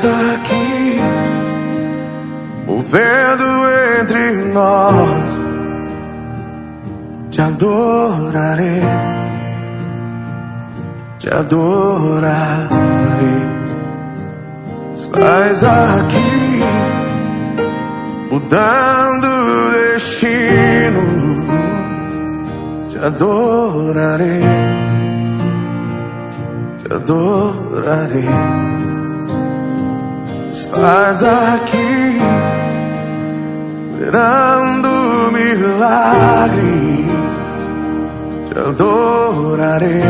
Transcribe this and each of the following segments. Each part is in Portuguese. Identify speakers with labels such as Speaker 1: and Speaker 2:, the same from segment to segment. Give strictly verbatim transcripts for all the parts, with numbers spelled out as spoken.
Speaker 1: Estás aqui, movendo entre nós. Te adorarei, te adorarei. Estás aqui, mudando o destino. Te adorarei, te adorarei. Estás aqui, operando milagres. Te adorarei,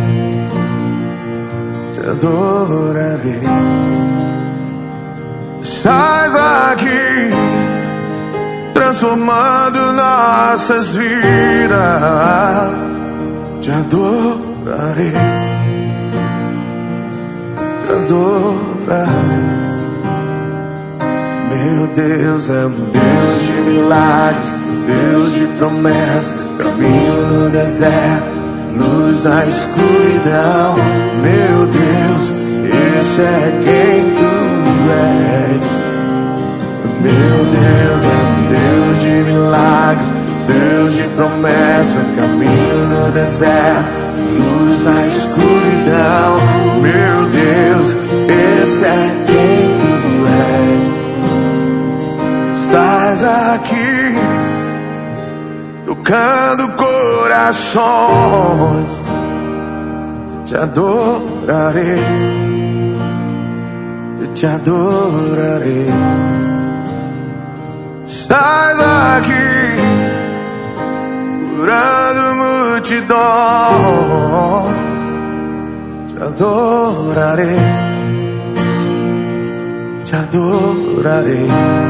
Speaker 1: te adorarei. Estás aqui, transformando nossas vidas. Te adorarei, te adorarei. Meu Deus é um Deus de milagres, Deus de promessas, caminho no deserto, luz na escuridão. Meu Deus, esse é quem tu és. Meu Deus é um Deus de milagres, Deus de promessa, caminho no deserto, luz na escuridão. Meu Deus, esse é quem tu és. Estás aqui, tocando corações. Te adorarei, te adorarei. Estás aqui, curando multidão. Te adorarei, te adorarei.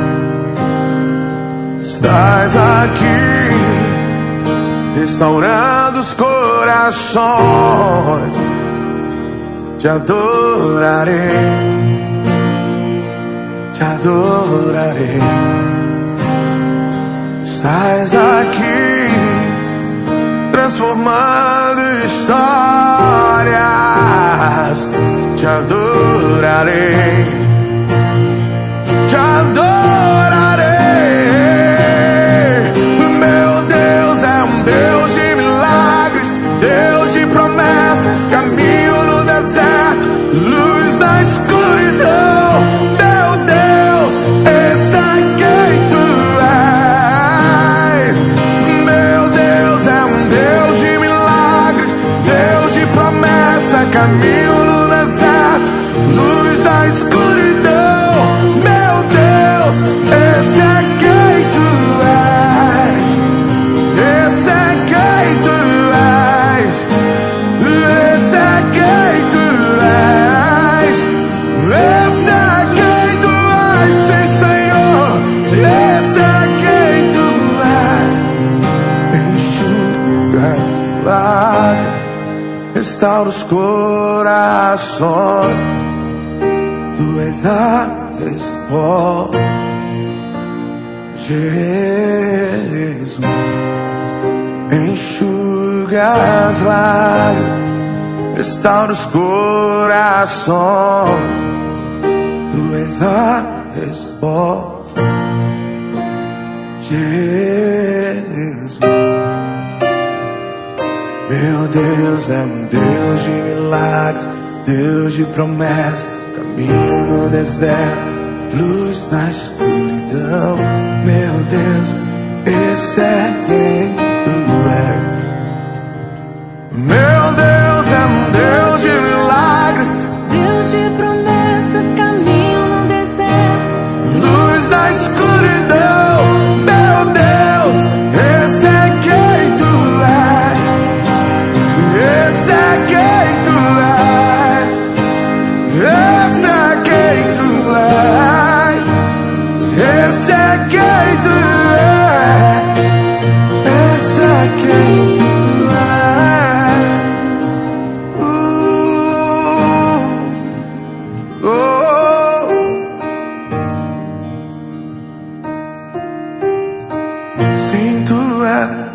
Speaker 1: Estás aqui, restaurando os corações. Te adorarei, te adorarei. Estás aqui, transformando histórias. Te adorarei, te adorarei. Meu Deus é um Deus de milagres, Deus de promessa, caminho no deserto, luz na escuridão. Meu Deus, esse é quem tu és. Meu Deus é um Deus de milagres, Deus de promessa, caminho no deserto, luz na escuridão. Meu Deus, esse é quem tu és. Esse é quem tu és. Esse é quem tu és. Esse é quem tu és, sim, Senhor. Esse é quem tu és. Enxuga as lágrimas, restaura os corações. Tu és a resposta, Jesus. Enxuga as lágrimas, restaura os corações. Tu és a resposta, Jesus. Meu Deus é um Deus de milagres, Deus de promessa, caminho no deserto, luz na escuridão. Meu Deus, esse é quem tu és. Meu Deus é um Deus de milagres,
Speaker 2: Deus de promessas, caminho no deserto,
Speaker 1: luz na escuridão. Meu Deus, esse é quem tu és. Esse é quem tu és. Esse é quem tu és. Esse é quem tu és. Esse é quem tu és. Uh, oh. Sim, tu és.